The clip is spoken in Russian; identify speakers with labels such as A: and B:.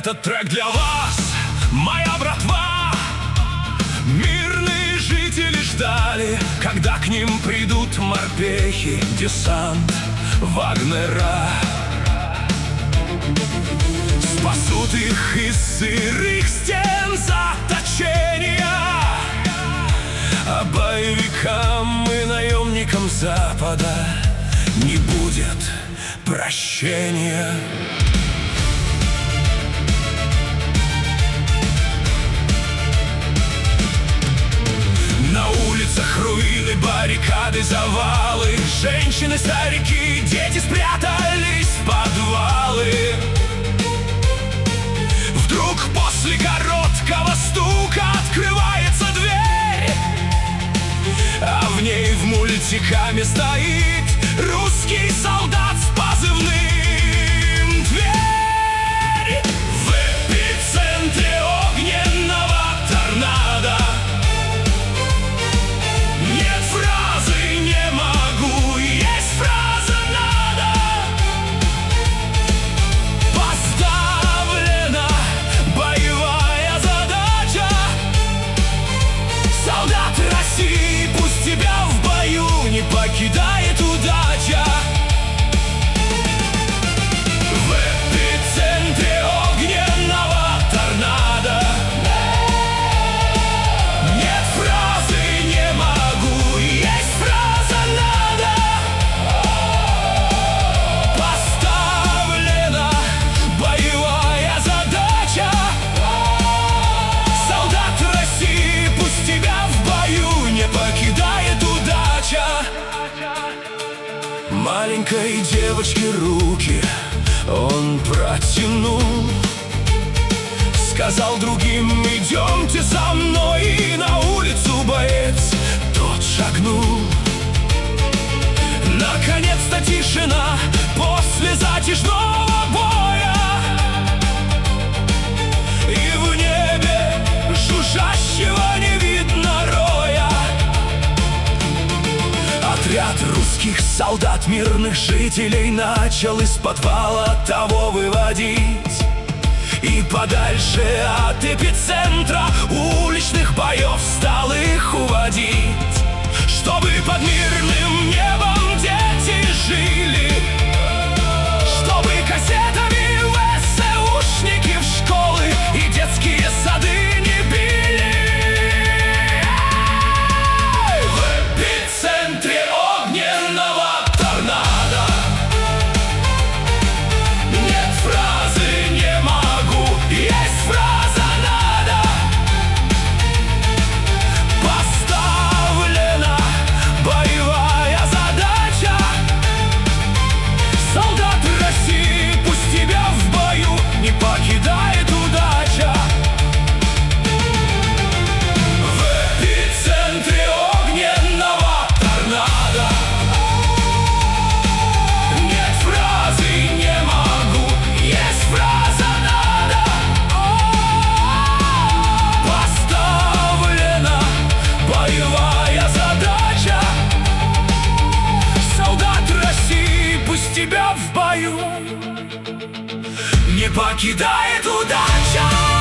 A: Этот трек для вас, моя братва. Мирные жители ждали, когда к ним придут морпехи, десант Вагнера. Спасут их из сырых стен заточения, а боевикам и наемникам Запада не будет прощения. На улицах руины, баррикады, завалы. Женщины, старики, дети спрятались в подвалы. Вдруг после короткого стука открывается дверь, а в ней в мультикаме стоит русский солдат с позывным «Тверь». В эпицентре огненного торнадо нет фразы «не могу», есть фраза «надо». Поставлена боевая задача. Солдаты России, пусть тебя в бою не покидает удача. В эпицентре огненного торнадо нет фразы «не могу», есть фраза «надо». Поставлена боевая задача. Солдаты России, пусть тебя в бою не покидает удача. Маленькой девочке руки он протянул, сказал другим: идемте за мной. И на улицу боец тот шагнул. Наконец-то тишина после затяжного боя, и в небе жужжащего не видно роя. Отряд русских солдат, мирных жителей, начал из подвала того выводить, и подальше от эпицентра уличных боев стал их уводить, чтобы под мирным небом дети жили, чтобы кассетами ВСУшники в школы и детские сады не били. В эпицентре огненного торнадо нет фразы «не могу», есть фраза «надо». Поставлена боевая задача. Солдаты России, пусть тебя в бою не покидает удача. В эпицентре огненного торнадо нет фразы «не могу», есть фраза «надо». Поставлена боевая задача. Солдаты России, пусть тебя в бою не покидает удача.